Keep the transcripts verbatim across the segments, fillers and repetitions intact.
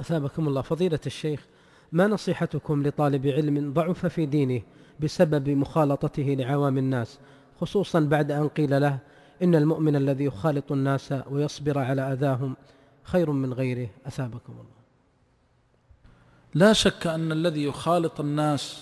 أثابكم الله. فضيلة الشيخ، ما نصيحتكم لطالب علم ضعف في دينه بسبب مخالطته لعوام الناس، خصوصا بعد أن قيل له إن المؤمن الذي يخالط الناس ويصبر على أذاهم خير من غيره؟ أثابكم الله. لا شك أن الذي يخالط الناس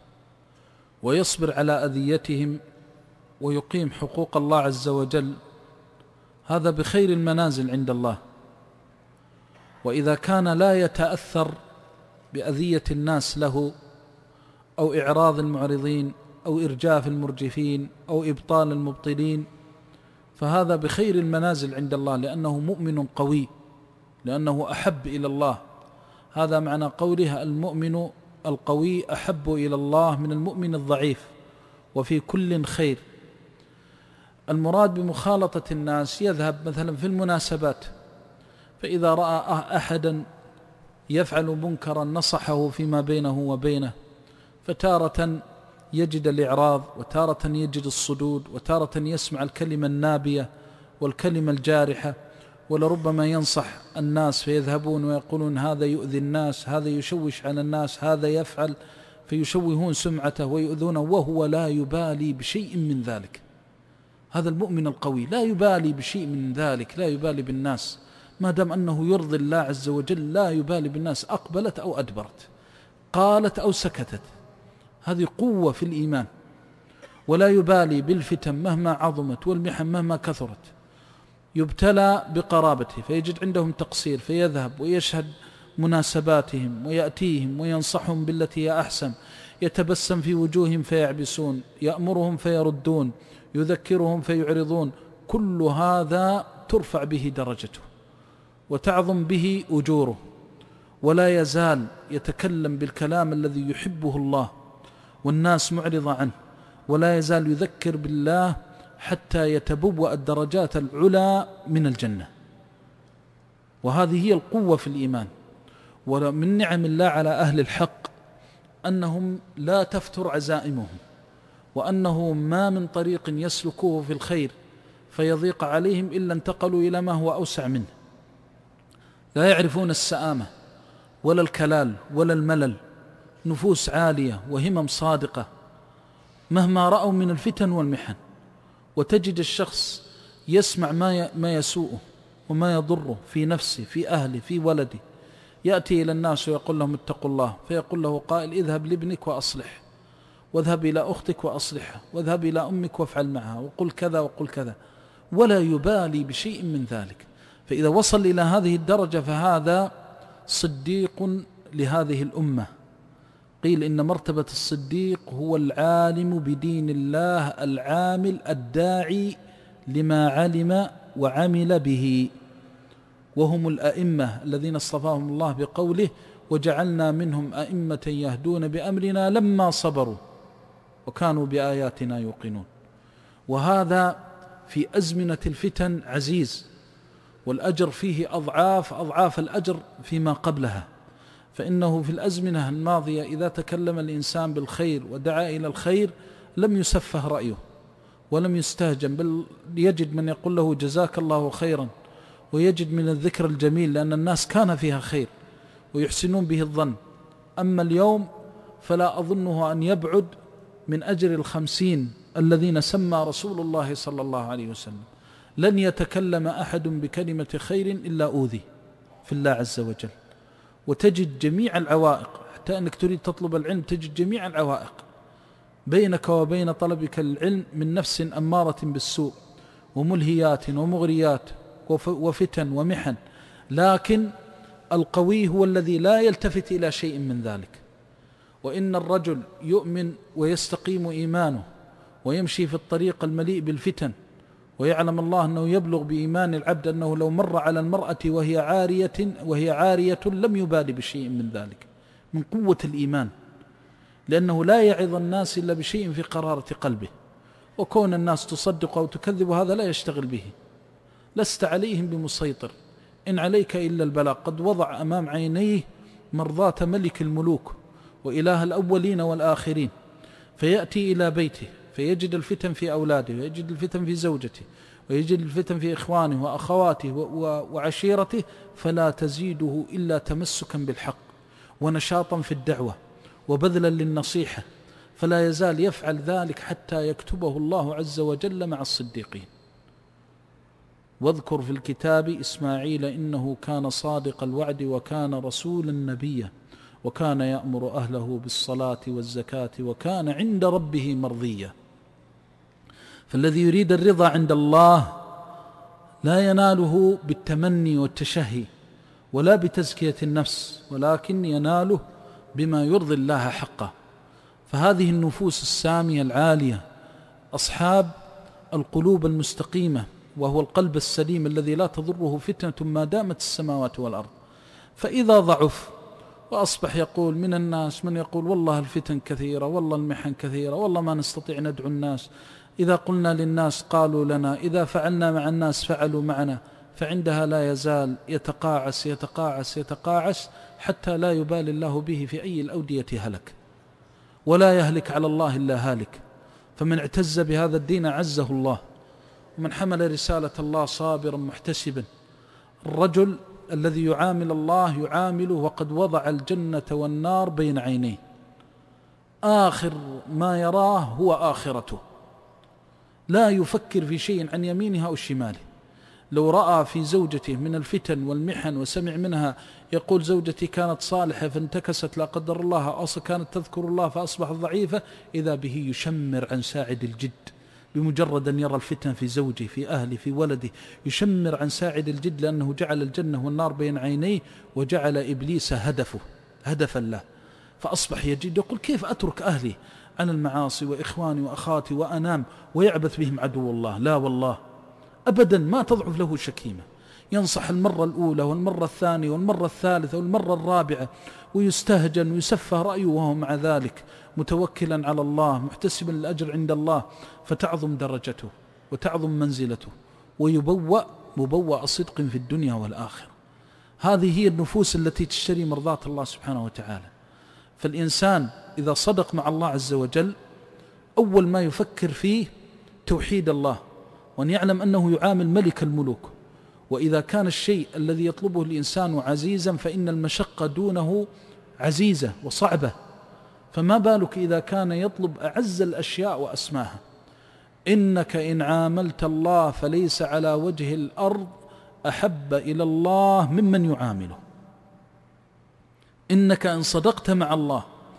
ويصبر على أذيتهم ويقيم حقوق الله عز وجل هذا بخير المنازل عند الله. وإذا كان لا يتأثر بأذية الناس له أو إعراض المعرضين أو إرجاف المرجفين أو إبطال المبطلين فهذا بخير المنازل عند الله، لأنه مؤمن قوي، لأنه أحب إلى الله. هذا معنى قولها المؤمن القوي أحب إلى الله من المؤمن الضعيف، وفي كل خير. المراد بمخالطة الناس يذهب مثلا في المناسبات، فإذا رأى أحدا يفعل منكرا نصحه فيما بينه وبينه، فتارة يجد الإعراض وتارة يجد الصدود وتارة يسمع الكلمة النابية والكلمة الجارحة، ولربما ينصح الناس فيذهبون ويقولون هذا يؤذي الناس، هذا يشوش على الناس، هذا يفعل، فيشوهون سمعته ويؤذونه وهو لا يبالي بشيء من ذلك. هذا المؤمن القوي لا يبالي بشيء من ذلك، لا يبالي بالناس، ما دام أنه يرضي الله عز وجل لا يبالي بالناس، أقبلت أو أدبرت، قالت أو سكتت. هذه قوة في الإيمان. ولا يبالي بالفتن مهما عظمت والمحن مهما كثرت. يبتلى بقرابته فيجد عندهم تقصير فيذهب ويشهد مناسباتهم ويأتيهم وينصحهم بالتي هي أحسن، يتبسم في وجوههم فيعبسون، يأمرهم فيردون، يذكرهم فيعرضون. كل هذا ترفع به درجته وتعظم به أجوره، ولا يزال يتكلم بالكلام الذي يحبه الله والناس معرضة عنه، ولا يزال يذكر بالله حتى يتبوأ الدرجات العلى من الجنة. وهذه هي القوة في الإيمان. ومن نعم الله على أهل الحق أنهم لا تفتر عزائمهم، وأنه ما من طريق يسلكوه في الخير فيضيق عليهم إلا انتقلوا إلى ما هو أوسع منه. لا يعرفون السآمة ولا الكلال ولا الملل، نفوس عالية وهمم صادقة مهما رأوا من الفتن والمحن. وتجد الشخص يسمع ما ما يسوءه وما يضره في نفسه في أهله في ولده، يأتي إلى الناس ويقول لهم اتقوا الله، فيقول له قائل اذهب لابنك وأصلح، واذهب إلى أختك وأصلحها، واذهب إلى أمك وافعل معها، وقل كذا وقل كذا، ولا يبالي بشيء من ذلك. فإذا وصل إلى هذه الدرجة فهذا صديق لهذه الأمة. قيل إن مرتبة الصديق هو العالم بدين الله العامل الداعي لما علم وعمل به، وهم الأئمة الذين اصطفاهم الله بقوله وجعلنا منهم أئمة يهدون بأمرنا لما صبروا وكانوا بآياتنا يوقنون. وهذا في أزمنة الفتن عزيز، والأجر فيه أضعاف أضعاف الأجر فيما قبلها. فإنه في الأزمنة الماضية إذا تكلم الإنسان بالخير ودعا إلى الخير لم يسفه رأيه ولم يستهجن، بل يجد من يقول له جزاك الله خيرا، ويجد من الذكر الجميل، لأن الناس كان فيها خير ويحسنون به الظن. أما اليوم فلا أظنه أن يبعد من أجر الخمسين الذين سمى رسول الله صلى الله عليه وسلم. لن يتكلم أحد بكلمة خير إلا أوذي في الله عز وجل. وتجد جميع العوائق، حتى أنك تريد تطلب العلم تجد جميع العوائق بينك وبين طلبك العلم من نفس أمارة بالسوء وملهيات ومغريات وفتن ومحن. لكن القوي هو الذي لا يلتفت إلى شيء من ذلك. وإن الرجل يؤمن ويستقيم إيمانه ويمشي في الطريق المليء بالفتن، ويعلم الله أنه يبلغ بإيمان العبد أنه لو مر على المرأة وهي عارية وهي عارية لم يبالي بشيء من ذلك، من قوة الإيمان، لأنه لا يعظ الناس إلا بشيء في قرارة قلبه. وكون الناس تصدق أو تكذب هذا لا يشتغل به، لست عليهم بمسيطر، إن عليك إلا البلاغ. قد وضع أمام عينيه مرضاة ملك الملوك وإله الأولين والآخرين، فيأتي إلى بيته فيجد الفتن في أولاده ويجد الفتن في زوجته ويجد الفتن في إخوانه وأخواته وعشيرته فلا تزيده إلا تمسكا بالحق ونشاطا في الدعوة وبذلا للنصيحة، فلا يزال يفعل ذلك حتى يكتبه الله عز وجل مع الصديقين. واذكر في الكتاب إسماعيل إنه كان صادق الوعد وكان رسولا نبيا وكان يأمر أهله بالصلاة والزكاة وكان عند ربه مرضيا. فالذي يريد الرضا عند الله لا يناله بالتمني والتشهي ولا بتزكية النفس، ولكن يناله بما يرضي الله حقه. فهذه النفوس السامية العالية أصحاب القلوب المستقيمة، وهو القلب السليم الذي لا تضره فتنة ما دامت السماوات والأرض. فإذا ضعف وأصبح يقول من الناس من يقول والله الفتن كثيرة، والله المحن كثيرة، والله ما نستطيع ندعو الناس، إذا قلنا للناس قالوا لنا، إذا فعلنا مع الناس فعلوا معنا، فعندها لا يزال يتقاعس يتقاعس يتقاعس حتى لا يبالي الله به في أي الأودية هلك، ولا يهلك على الله إلا هالك. فمن اعتز بهذا الدين عزه الله، ومن حمل رسالة الله صابرا محتسبا. الرجل الذي يعامل الله يعامله وقد وضع الجنة والنار بين عينيه، آخر ما يراه هو آخرته، لا يفكر في شيء عن يمينها أو شماله. لو رأى في زوجته من الفتن والمحن وسمع منها يقول زوجتي كانت صالحة فانتكست لا قدر الله، أصلا كانت تذكر الله فأصبحت ضعيفة، إذا به يشمر عن ساعد الجد. بمجرد أن يرى الفتن في زوجه في أهله في ولده يشمر عن ساعد الجد، لأنه جعل الجنة والنار بين عينيه وجعل إبليس هدفه هدفا له. فأصبح يجد يقول كيف أترك أهلي عن المعاصي وإخواني وأخاتي وأنام ويعبث بهم عدو الله؟ لا والله أبدا، ما تضعف له شكيمة. ينصح المرة الأولى والمرة الثانية والمرة الثالثة والمرة الرابعة، ويستهجن ويسفه رأيه، وهو مع ذلك متوكلا على الله محتسبا الأجر عند الله، فتعظم درجته وتعظم منزلته ويبوأ مبوأ صدق في الدنيا والآخرة. هذه هي النفوس التي تشتري مرضاة الله سبحانه وتعالى. فالإنسان إذا صدق مع الله عز وجل أول ما يفكر فيه توحيد الله، وأن يعلم أنه يعامل ملك الملوك. وإذا كان الشيء الذي يطلبه الإنسان عزيزا فإن المشقة دونه عزيزة وصعبة، فما بالك إذا كان يطلب أعز الأشياء وأسماها. إنك إن عاملت الله فليس على وجه الأرض أحب إلى الله ممن يعامله. إنك إن صدقت مع الله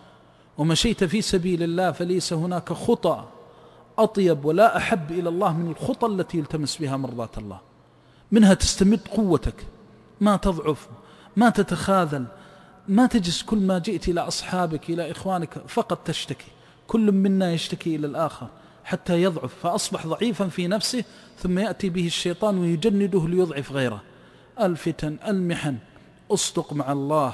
ومشيت في سبيل الله فليس هناك خطأ أطيب ولا أحب إلى الله من الخطى التي يلتمس بها مرضاة الله. منها تستمد قوتك، ما تضعف، ما تتخاذل، ما تجلس كل ما جئت إلى أصحابك إلى إخوانك فقط تشتكي. كل منا يشتكي إلى الآخر حتى يضعف، فأصبح ضعيفا في نفسه، ثم يأتي به الشيطان ويجنده ليضعف غيره. الفتن المحن، أصدق مع الله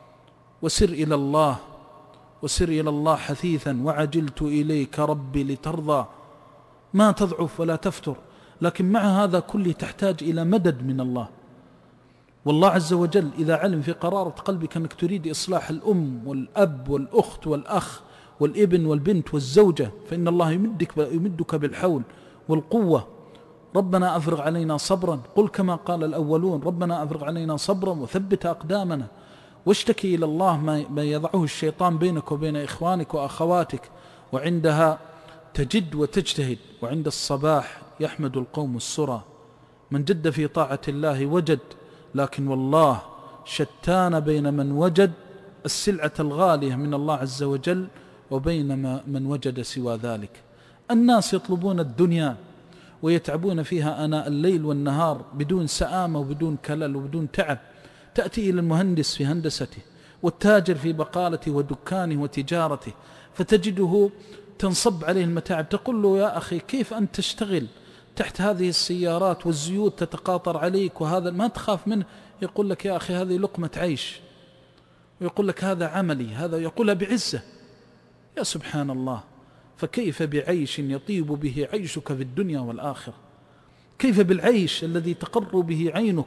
وسر إلى الله وسر إلى الله حثيثا وعجلت إليك ربي لترضى. ما تضعف ولا تفتر، لكن مع هذا كله تحتاج إلى مدد من الله. والله عز وجل إذا علم في قرارة قلبك أنك تريد إصلاح الأم والأب والأخت والأخ والابن والبنت والزوجة، فإن الله يمدك, يمدك بالحول والقوة. ربنا أفرغ علينا صبرا، قل كما قال الأولون ربنا أفرغ علينا صبرا وثبت أقدامنا. واشتكي إلى الله ما يضعه الشيطان بينك وبين إخوانك وأخواتك، وعندها تجد وتجتهد. وعند الصباح يحمد القوم السرى، من جد في طاعة الله وجد، لكن والله شتان بين من وجد السلعة الغالية من الله عز وجل وبين من وجد سوى ذلك. الناس يطلبون الدنيا ويتعبون فيها آناء الليل والنهار بدون سآمة وبدون كلل وبدون تعب. تأتي إلى المهندس في هندسته والتاجر في بقالته ودكانه وتجارته، فتجده تنصب عليه المتاعب، تقول له يا أخي كيف أنت تشتغل تحت هذه السيارات والزيوت تتقاطر عليك وهذا ما تخاف منه؟ يقول لك يا أخي هذه لقمة عيش، ويقول لك هذا عملي، هذا يقولها بعزة. يا سبحان الله، فكيف بعيش يطيب به عيشك في الدنيا والآخرة؟ كيف بالعيش الذي تقر به عينك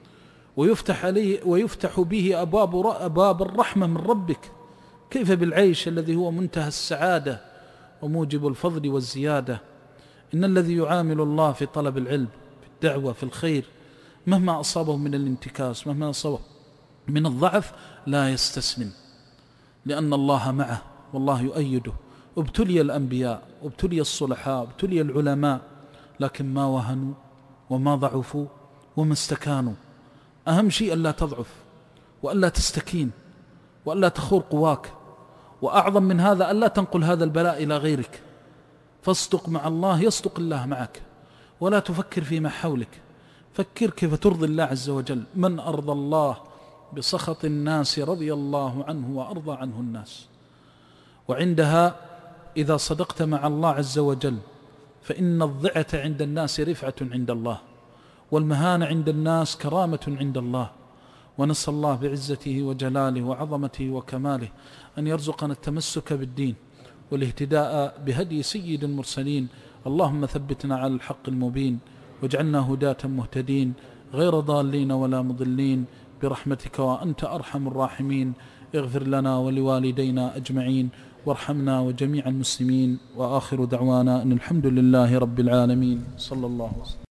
ويفتح عليه ويفتح به أبواب أبواب الرحمة من ربك؟ كيف بالعيش الذي هو منتهى السعادة وموجب الفضل والزيادة؟ إن الذي يعامل الله في طلب العلم، في الدعوة، في الخير، مهما أصابه من الانتكاس، مهما أصابه من الضعف، لا يستسلم، لأن الله معه والله يؤيده. ابتلي الأنبياء، ابتلي الصلحاء، ابتلي العلماء، لكن ما وهنوا وما ضعفوا وما استكانوا. أهم شيء ألا تضعف وألا تستكين وألا تخور قواك، وأعظم من هذا ألا تنقل هذا البلاء إلى غيرك. فاصدق مع الله يصدق الله معك، ولا تفكر فيما حولك، فكر كيف ترضي الله عز وجل. من أرضى الله بسخط الناس رضي الله عنه وأرضى عنه الناس. وعندها إذا صدقت مع الله عز وجل فإن الضعة عند الناس رفعة عند الله، والمهانة عند الناس كرامة عند الله. ونسأل الله بعزته وجلاله وعظمته وكماله أن يرزقنا التمسك بالدين والاهتداء بهدي سيد المرسلين. اللهم ثبتنا على الحق المبين، واجعلنا هداة مهتدين غير ضالين ولا مضلين برحمتك وأنت أرحم الراحمين. اغفر لنا ولوالدينا أجمعين، وارحمنا وجميع المسلمين. وآخر دعوانا أن الحمد لله رب العالمين. صلى الله وسلم.